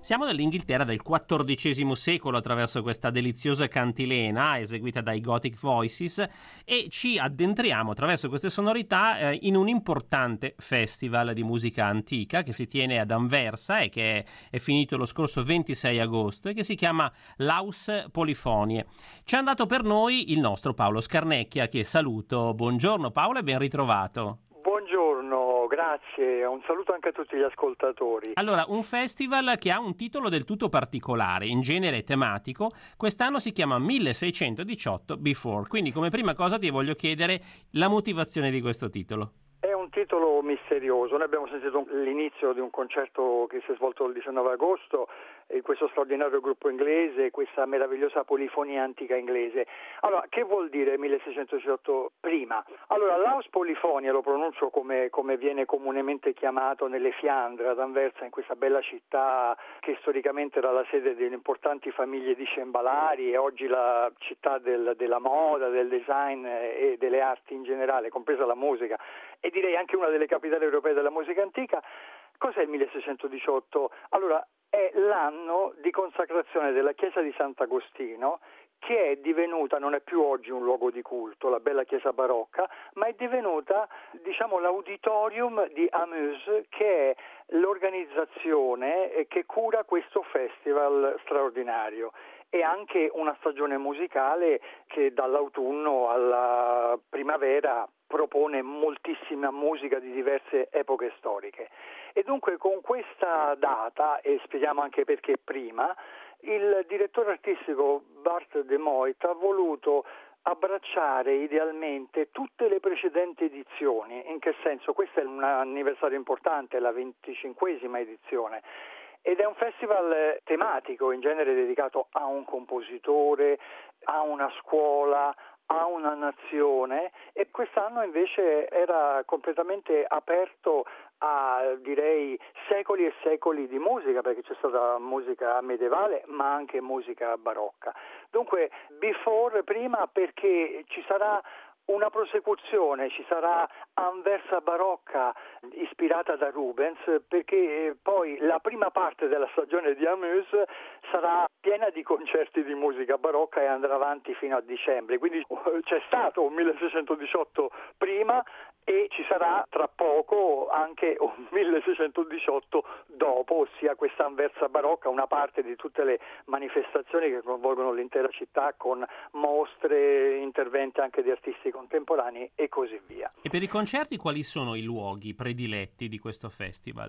Siamo nell'Inghilterra del XIV secolo attraverso questa deliziosa cantilena eseguita dai Gothic Voices e ci addentriamo attraverso queste sonorità in un importante festival di musica antica che si tiene ad Anversa e che è finito lo scorso 26 agosto e che si chiama Laus Polifonie. Ci è andato per noi il nostro Paolo Scarnecchia, che saluto. Buongiorno Paolo e ben ritrovato. Buongiorno, grazie, un saluto anche a tutti gli ascoltatori. Allora, un festival che ha un titolo del tutto particolare, in genere tematico, quest'anno si chiama 1618 Before, quindi come prima cosa ti voglio chiedere la motivazione di questo titolo. È un titolo misterioso, noi abbiamo sentito l'inizio di un concerto che si è svolto il 19 agosto in questo straordinario gruppo inglese, questa meravigliosa polifonia antica inglese. Allora, che vuol dire 1618 prima? Allora, Laus Polifonia, lo pronuncio come viene comunemente chiamato nelle Fiandre, ad Anversa, in questa bella città che storicamente era la sede di importanti famiglie di cembalari e oggi la città della moda, del design e delle arti in generale, compresa la musica, e direi anche una delle capitali europee della musica antica. Cos'è il 1618? Allora, è l'anno di consacrazione della chiesa di Sant'Agostino, che è divenuta, non è più oggi un luogo di culto, la bella chiesa barocca, ma è divenuta, l'auditorium di Amuse, che è l'organizzazione che cura questo festival straordinario. E anche una stagione musicale che dall'autunno alla primavera propone moltissima musica di diverse epoche storiche. E dunque con questa data, e spieghiamo anche perché prima, il direttore artistico Bart De Moit ha voluto abbracciare idealmente tutte le precedenti edizioni. In che senso? Questo è un anniversario importante, la 25esima edizione. Ed è un festival tematico, in genere dedicato a un compositore, a una scuola, a una nazione, e quest'anno invece era completamente aperto a, direi, secoli e secoli di musica, perché c'è stata musica medievale ma anche musica barocca. Dunque, before prima perché ci sarà una prosecuzione, ci sarà Anversa barocca ispirata da Rubens, perché poi la prima parte della stagione di Amuse sarà piena di concerti di musica barocca e andrà avanti fino a dicembre, quindi c'è stato un 1618 prima e ci sarà tra poco anche un 1618 dopo, ossia questa Anversa barocca, una parte di tutte le manifestazioni che coinvolgono l'intera città con mostre, interventi anche di artisti contemporanei e così via. E per i concerti quali sono i luoghi prediletti di questo festival?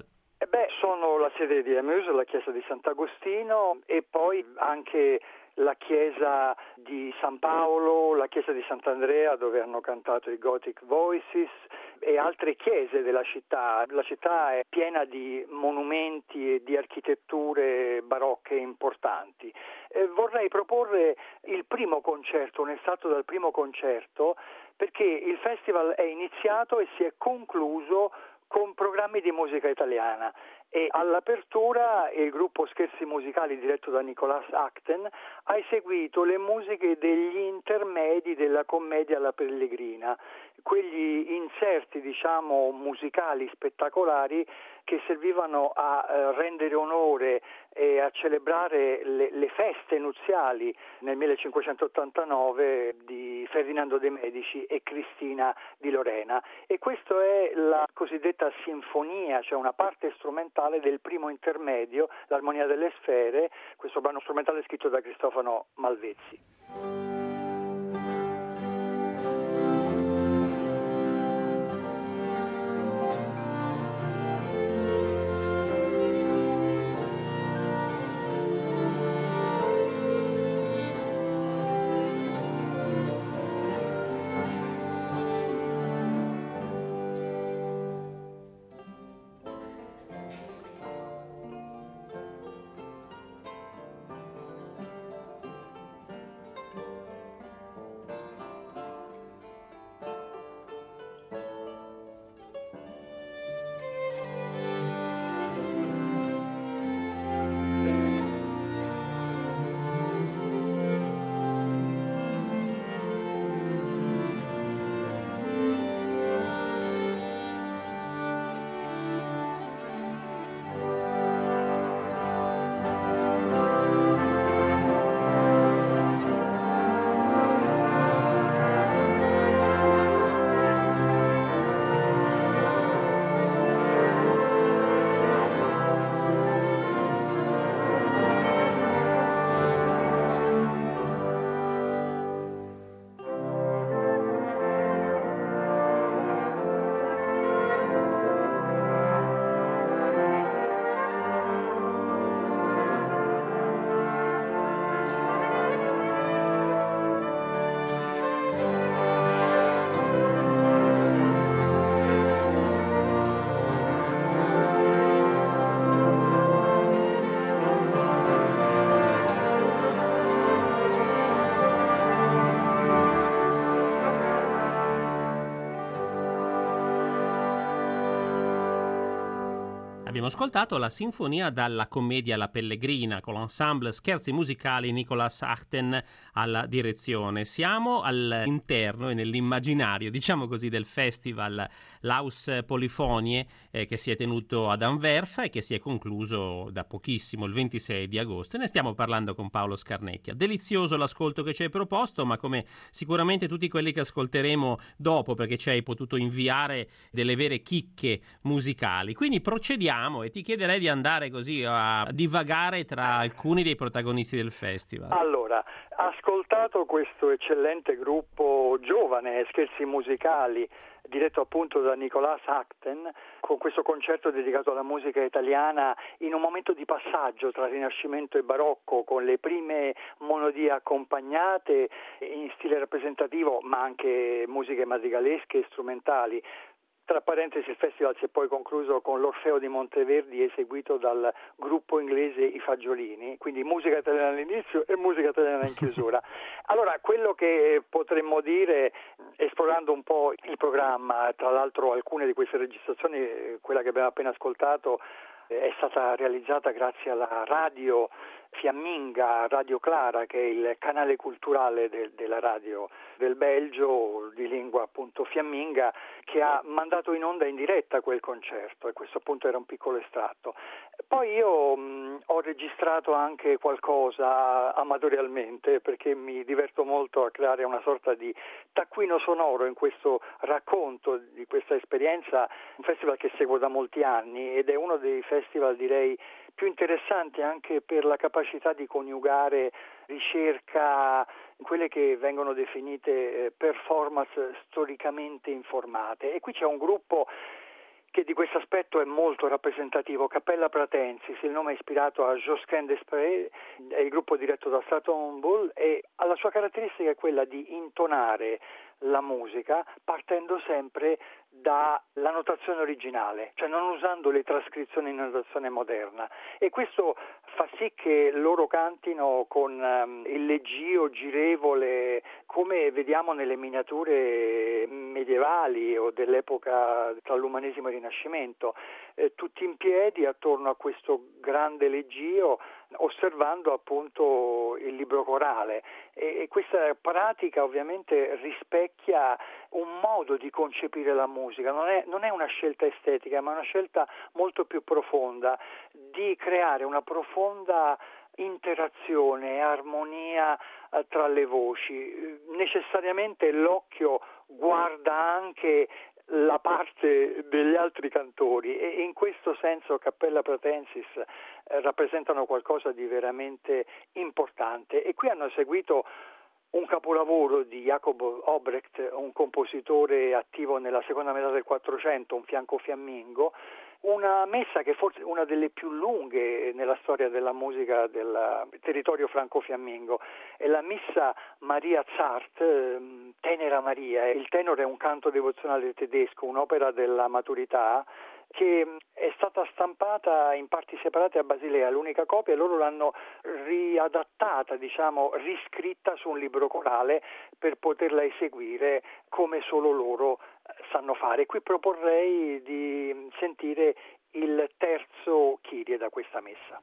Sono la sede di Amuse, la chiesa di Sant'Agostino, e poi anche la chiesa di San Paolo, la chiesa di Sant'Andrea dove hanno cantato i Gothic Voices e altre chiese della città. La città è piena di monumenti e di architetture barocche importanti. Vorrei proporre il primo concerto, un estratto dal primo concerto, perché il festival è iniziato e si è concluso con programmi di musica italiana. E all'apertura il gruppo Scherzi Musicali diretto da Nicolas Acten ha eseguito le musiche degli intermedi della commedia La Pellegrina, quegli inserti musicali spettacolari che servivano a rendere onore e a celebrare le feste nuziali nel 1589 di Ferdinando de' Medici e Cristina di Lorena, e questa è la cosiddetta sinfonia, cioè una parte strumentale del primo intermedio, l'Armonia delle Sfere, questo brano strumentale scritto da Cristofano Malvezzi. Abbiamo ascoltato la sinfonia dalla commedia La Pellegrina con l'ensemble Scherzi musicali Nicolas Achten alla direzione. Siamo all'interno e nell'immaginario, diciamo così, del festival Laus Polifonie che si è tenuto ad Anversa e che si è concluso da pochissimo, il 26 di agosto. E ne stiamo parlando con Paolo Scarnecchia. Delizioso l'ascolto che ci hai proposto, ma come sicuramente tutti quelli che ascolteremo dopo, perché ci hai potuto inviare delle vere chicche musicali. Quindi procediamo e ti chiederei di andare così a divagare tra alcuni dei protagonisti del festival. Allora, ascoltato questo eccellente gruppo giovane, Scherzi musicali, diretto appunto da Nicolas Achten, con questo concerto dedicato alla musica italiana in un momento di passaggio tra Rinascimento e Barocco, con le prime monodie accompagnate in stile rappresentativo, ma anche musiche madrigalesche e strumentali. Tra parentesi, il festival si è poi concluso con l'Orfeo di Monteverdi eseguito dal gruppo inglese I Fagiolini, quindi musica italiana all'inizio e musica italiana in chiusura. Allora, quello che potremmo dire, esplorando un po' il programma, tra l'altro alcune di queste registrazioni, quella che abbiamo appena ascoltato, è stata realizzata grazie alla radio fiamminga, Radio Clara, che è il canale culturale della radio del Belgio, di lingua appunto fiamminga, che ha mandato in onda in diretta quel concerto, e questo appunto era un piccolo estratto. Poi io ho registrato anche qualcosa amatorialmente, perché mi diverto molto a creare una sorta di taccuino sonoro in questo racconto di questa esperienza, un festival che seguo da molti anni ed è uno dei festival, direi, più interessanti anche per la capacità di coniugare ricerca, quelle che vengono definite performance storicamente informate. E qui c'è un gruppo che di questo aspetto è molto rappresentativo, Cappella Pratensis, il nome è ispirato a Josquin Desprez, è il gruppo diretto da Straton Bull, e la sua caratteristica è quella di intonare la musica partendo sempre dalla notazione originale, cioè non usando le trascrizioni in notazione moderna, e questo fa sì che loro cantino con il leggio girevole, come vediamo nelle miniature medievali o dell'epoca tra l'umanesimo e il Rinascimento, tutti in piedi attorno a questo grande leggio, osservando appunto il libro corale, e questa pratica ovviamente rispecchia un modo di concepire la musica, non è una scelta estetica, ma una scelta molto più profonda, di creare una profonda interazione e armonia tra le voci. Necessariamente l'occhio guarda anche la parte degli altri cantori, e in questo senso Cappella Pratensis rappresentano qualcosa di veramente importante. E qui hanno seguito un capolavoro di Jacob Obrecht, un compositore attivo nella seconda metà del Quattrocento, un fianco fiammingo, una messa che forse è una delle più lunghe nella storia della musica del territorio franco-fiammingo. È la Missa Maria Zart, Tenera Maria. Il tenore è un canto devozionale tedesco, un'opera della maturità, che è stata stampata in parti separate a Basilea, l'unica copia, e loro l'hanno riadattata, riscritta su un libro corale per poterla eseguire come solo loro sanno fare. Qui proporrei di sentire il terzo Kyrie da questa messa.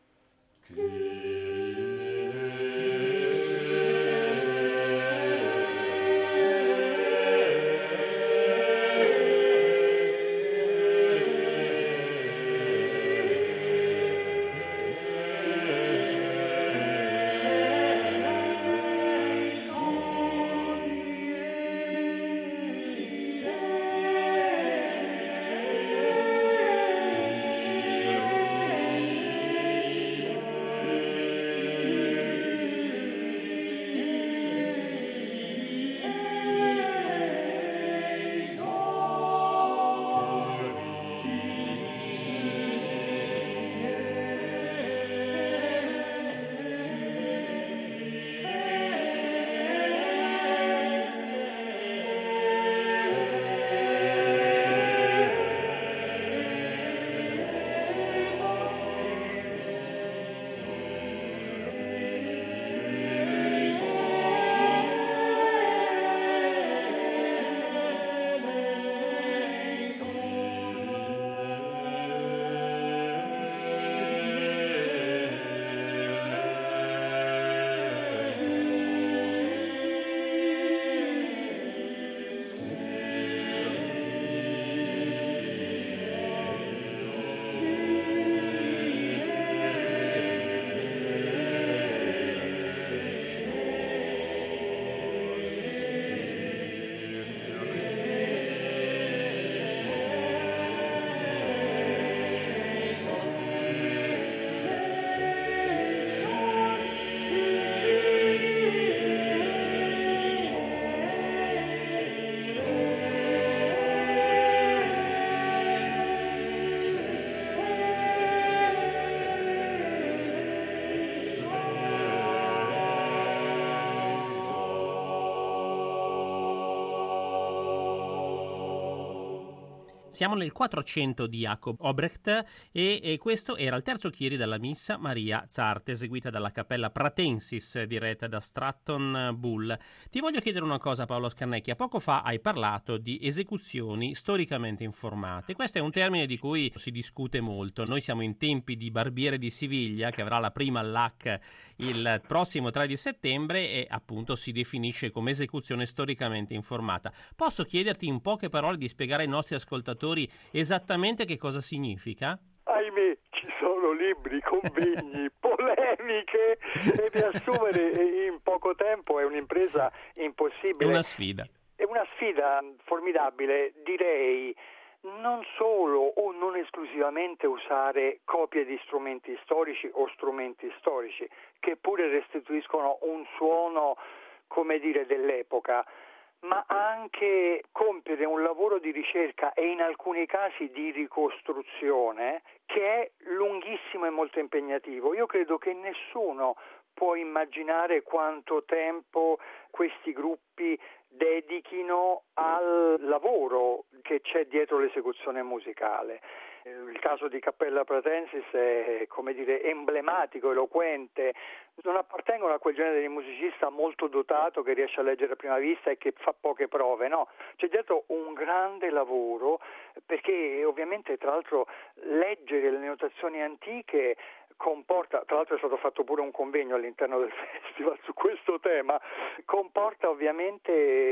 Siamo nel 400 di Jacob Obrecht e questo era il terzo Kyrie della Missa Maria Zarte, eseguita dalla Cappella Pratensis, diretta da Stratton Bull. Ti voglio chiedere una cosa, Paolo Scarnecchia. Poco fa hai parlato di esecuzioni storicamente informate. Questo è un termine di cui si discute molto. Noi siamo in tempi di Barbiere di Siviglia, che avrà la prima all'AC il prossimo 3 di settembre e appunto si definisce come esecuzione storicamente informata. Posso chiederti in poche parole di spiegare ai nostri ascoltatori esattamente che cosa significa? Ahimè, ci sono libri, convegni, polemiche e riassumere in poco tempo è un'impresa impossibile. È una sfida. È una sfida formidabile, direi. Non solo o non esclusivamente usare copie di strumenti storici o strumenti storici, che pure restituiscono un suono, come dire, dell'epoca, ma anche compiere un lavoro di ricerca e in alcuni casi di ricostruzione che è lunghissimo e molto impegnativo. Io credo che nessuno può immaginare quanto tempo questi gruppi dedichino al lavoro che c'è dietro l'esecuzione musicale. Il caso di Cappella Pratensis è, come dire, emblematico, eloquente. Non appartengono a quel genere di musicista molto dotato che riesce a leggere a prima vista e che fa poche prove, no. C'è dietro un grande lavoro, perché ovviamente tra l'altro leggere le notazioni antiche comporta, tra l'altro è stato fatto pure un convegno all'interno del festival su questo tema, comporta ovviamente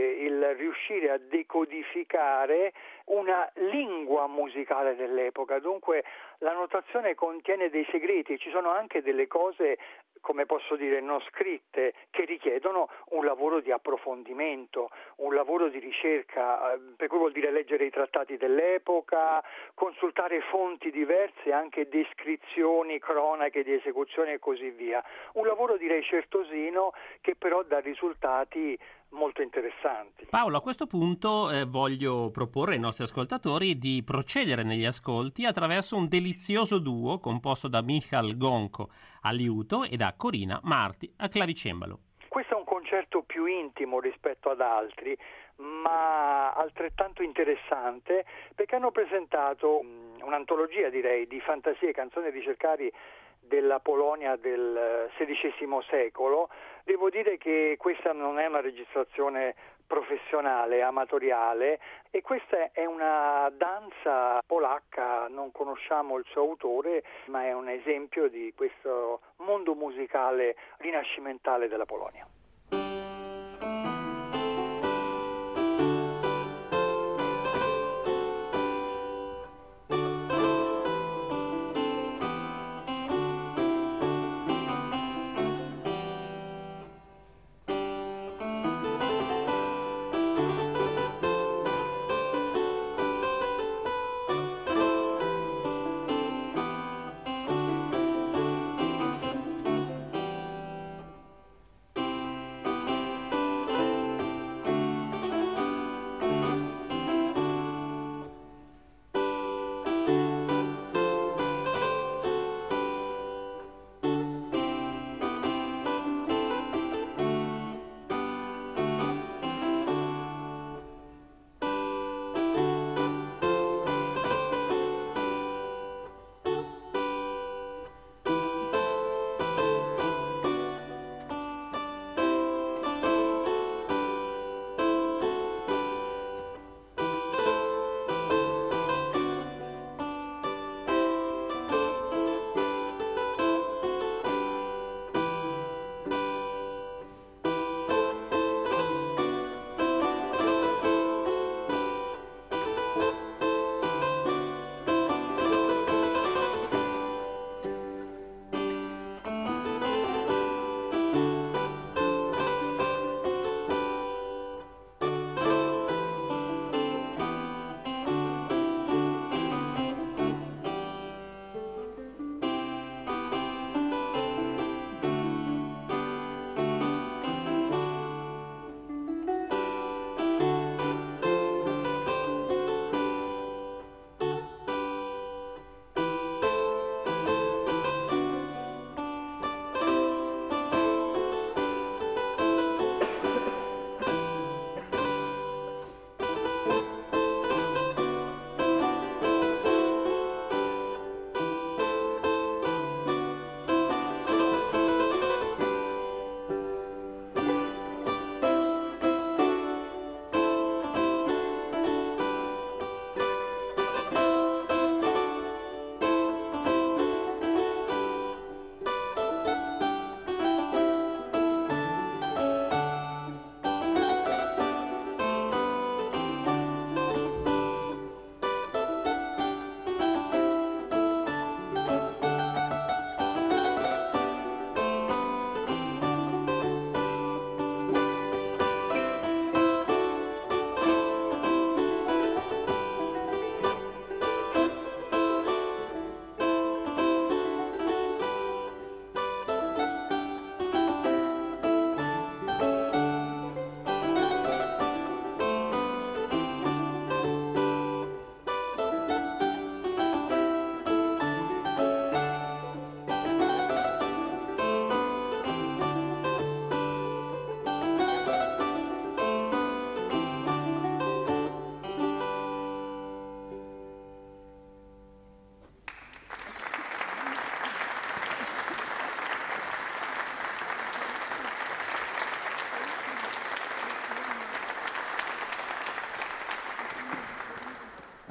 il riuscire a decodificare una lingua musicale dell'epoca. Dunque la notazione contiene dei segreti, ci sono anche delle cose, come posso dire, non scritte, che richiedono un lavoro di approfondimento, un lavoro di ricerca, per cui vuol dire leggere i trattati dell'epoca, consultare fonti diverse, anche descrizioni, cronache di esecuzioni e così via. Un lavoro, direi, certosino, che però dà risultati molto interessanti. Paolo, a questo punto voglio proporre ai nostri ascoltatori di procedere negli ascolti attraverso un delizioso duo composto da Michal Gonco a liuto e da Corina Marti a clavicembalo. Questo è un concerto più intimo rispetto ad altri, ma altrettanto interessante, perché hanno presentato un'antologia, direi, di fantasie e canzoni ricercari della Polonia del XVI secolo. Devo dire che questa non è una registrazione professionale, amatoriale, e questa è una danza polacca, non conosciamo il suo autore, ma è un esempio di questo mondo musicale rinascimentale della Polonia.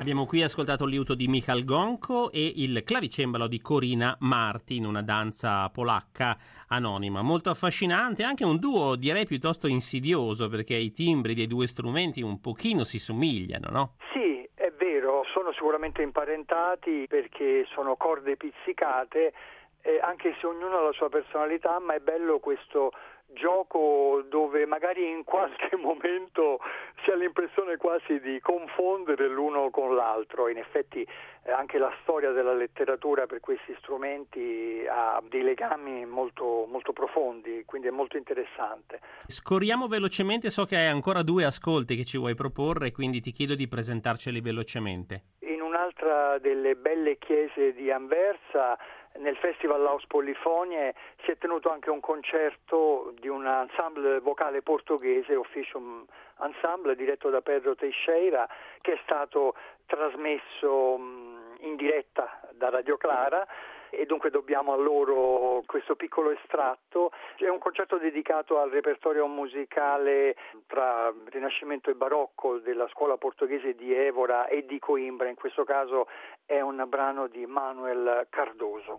Abbiamo qui ascoltato il liuto di Michal Gonko e il clavicembalo di Corina Martin, una danza polacca anonima. Molto affascinante, anche un duo direi piuttosto insidioso, perché i timbri dei due strumenti un pochino si somigliano, no? Sì, è vero, sono sicuramente imparentati perché sono corde pizzicate, anche se ognuno ha la sua personalità, ma è bello questo gioco dove magari in qualche momento si ha l'impressione quasi di confondere l'uno con l'altro. In effetti anche la storia della letteratura per questi strumenti ha dei legami molto, molto profondi, quindi è molto interessante. Scorriamo velocemente, so che hai ancora 2 ascolti che ci vuoi proporre, quindi ti chiedo di presentarceli velocemente. In un'altra delle belle chiese di Anversa, nel Festival Laus Polifonie, si è tenuto anche un concerto di un ensemble vocale portoghese, Officium Ensemble, diretto da Pedro Teixeira, che è stato trasmesso in diretta da Radio Clara, e dunque dobbiamo a loro questo piccolo estratto. È un concerto dedicato al repertorio musicale tra Rinascimento e Barocco della scuola portoghese di Évora e di Coimbra. In questo caso è un brano di Manuel Cardoso.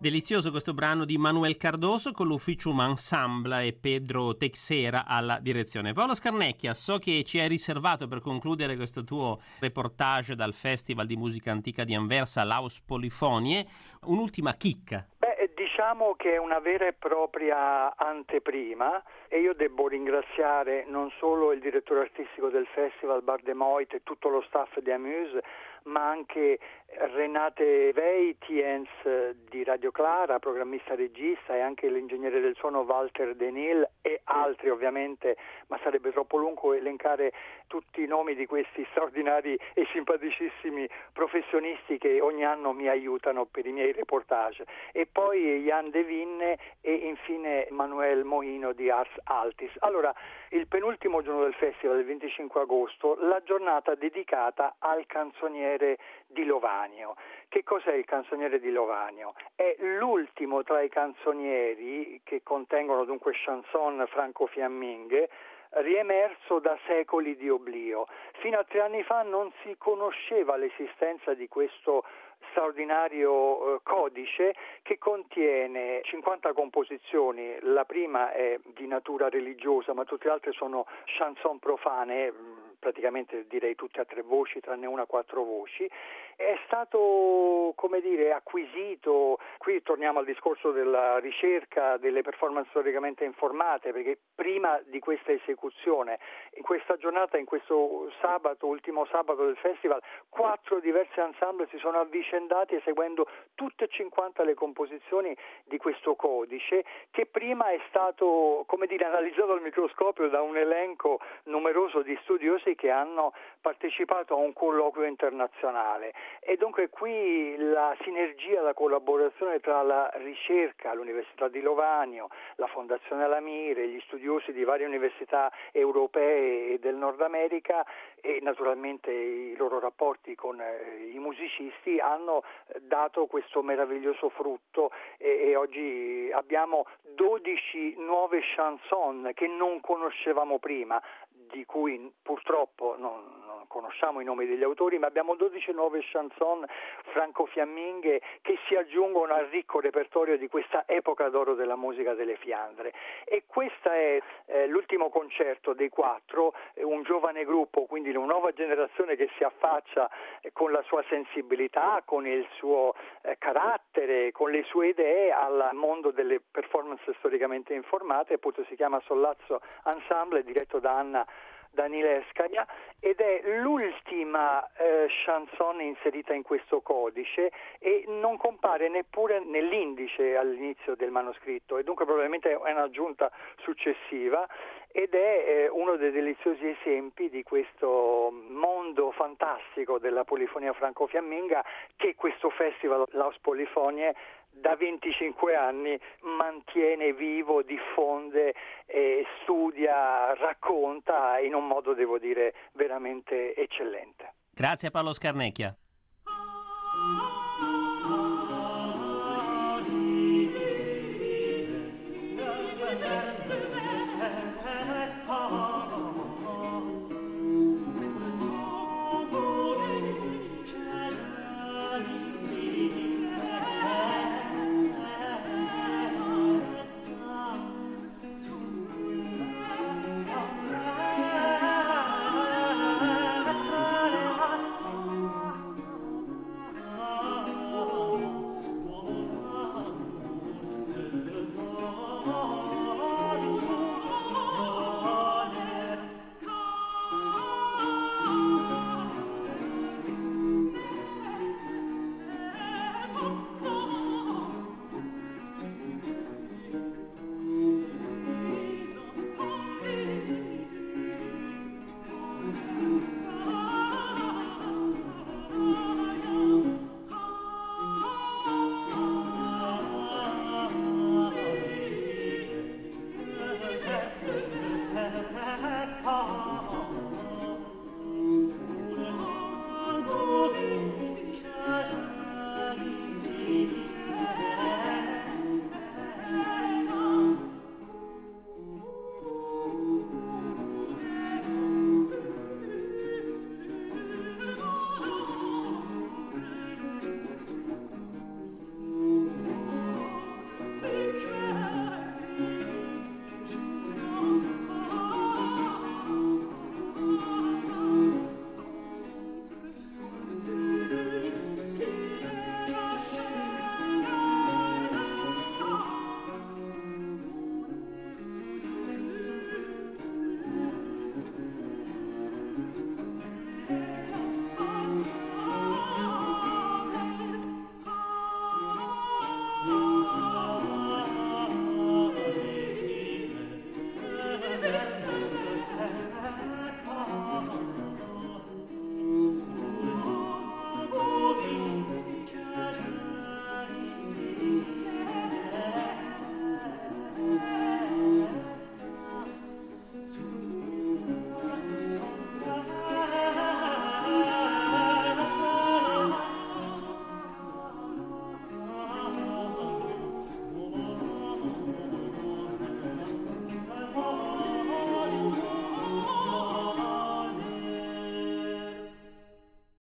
Delizioso questo brano di Manuel Cardoso con l'Ufficium Ensemble e Pedro Teixeira alla direzione. Paolo Scarnecchia, so che ci hai riservato per concludere questo tuo reportage dal Festival di Musica Antica di Anversa, Laus Polifonie, un'ultima chicca. Diciamo che è una vera e propria anteprima e io devo ringraziare non solo il direttore artistico del festival Bardemoit e tutto lo staff di Amuse, ma anche Renate Veitiens di Radio Clara, programmista regista, e anche l'ingegnere del suono Walter Denil e altri ovviamente, ma sarebbe troppo lungo elencare tutti i nomi di questi straordinari e simpaticissimi professionisti che ogni anno mi aiutano per i miei reportage. E poi Jan De Vinne e infine Manuel Mohino di Ars Altis. Allora, il penultimo giorno del festival, il 25 agosto, la giornata dedicata al canzoniere di Lovanio. Che cos'è il canzoniere di Lovanio? È l'ultimo tra i canzonieri, che contengono dunque chanson franco-fiamminghe, riemerso da secoli di oblio. Fino a 3 anni fa non si conosceva l'esistenza di questo straordinario codice che contiene 50 composizioni. La prima è di natura religiosa, ma tutte le altre sono chanson profane, praticamente direi tutte a 3 voci, tranne una a 4 voci. È stato, come dire, acquisito, qui torniamo al discorso della ricerca delle performance storicamente informate, perché prima di questa esecuzione, in questa giornata, in questo sabato, ultimo sabato del festival, 4 diversi ensemble si sono avvicendati eseguendo tutte e 50 le composizioni di questo codice, che prima è stato, come dire, analizzato al microscopio da un elenco numeroso di studiosi che hanno partecipato a un colloquio internazionale. E dunque qui la sinergia, la collaborazione tra la ricerca, l'Università di Lovanio, la Fondazione Alamire, gli studiosi di varie università europee e del Nord America e naturalmente i loro rapporti con i musicisti hanno dato questo meraviglioso frutto e oggi abbiamo 12 nuove chanson che non conoscevamo prima, di cui purtroppo non conosciamo i nomi degli autori, ma abbiamo 12 nuove chanson franco-fiamminghe che si aggiungono al ricco repertorio di questa epoca d'oro della musica delle Fiandre. E questo è l'ultimo concerto dei 4, un giovane gruppo, quindi una nuova generazione che si affaccia con la sua sensibilità, con il suo carattere, con le sue idee al mondo delle performance storicamente informate. Appunto si chiama Sollazzo Ensemble, diretto da Anna Danilevskaya, ed è l'ultima chanson inserita in questo codice e non compare neppure nell'indice all'inizio del manoscritto, e dunque probabilmente è un'aggiunta successiva, ed è uno dei deliziosi esempi di questo mondo fantastico della polifonia franco-fiamminga che questo festival Laus Polifonie da 25 anni mantiene vivo, diffonde, studia, racconta in un modo, devo dire, veramente eccellente. Grazie a Paolo Scarnecchia.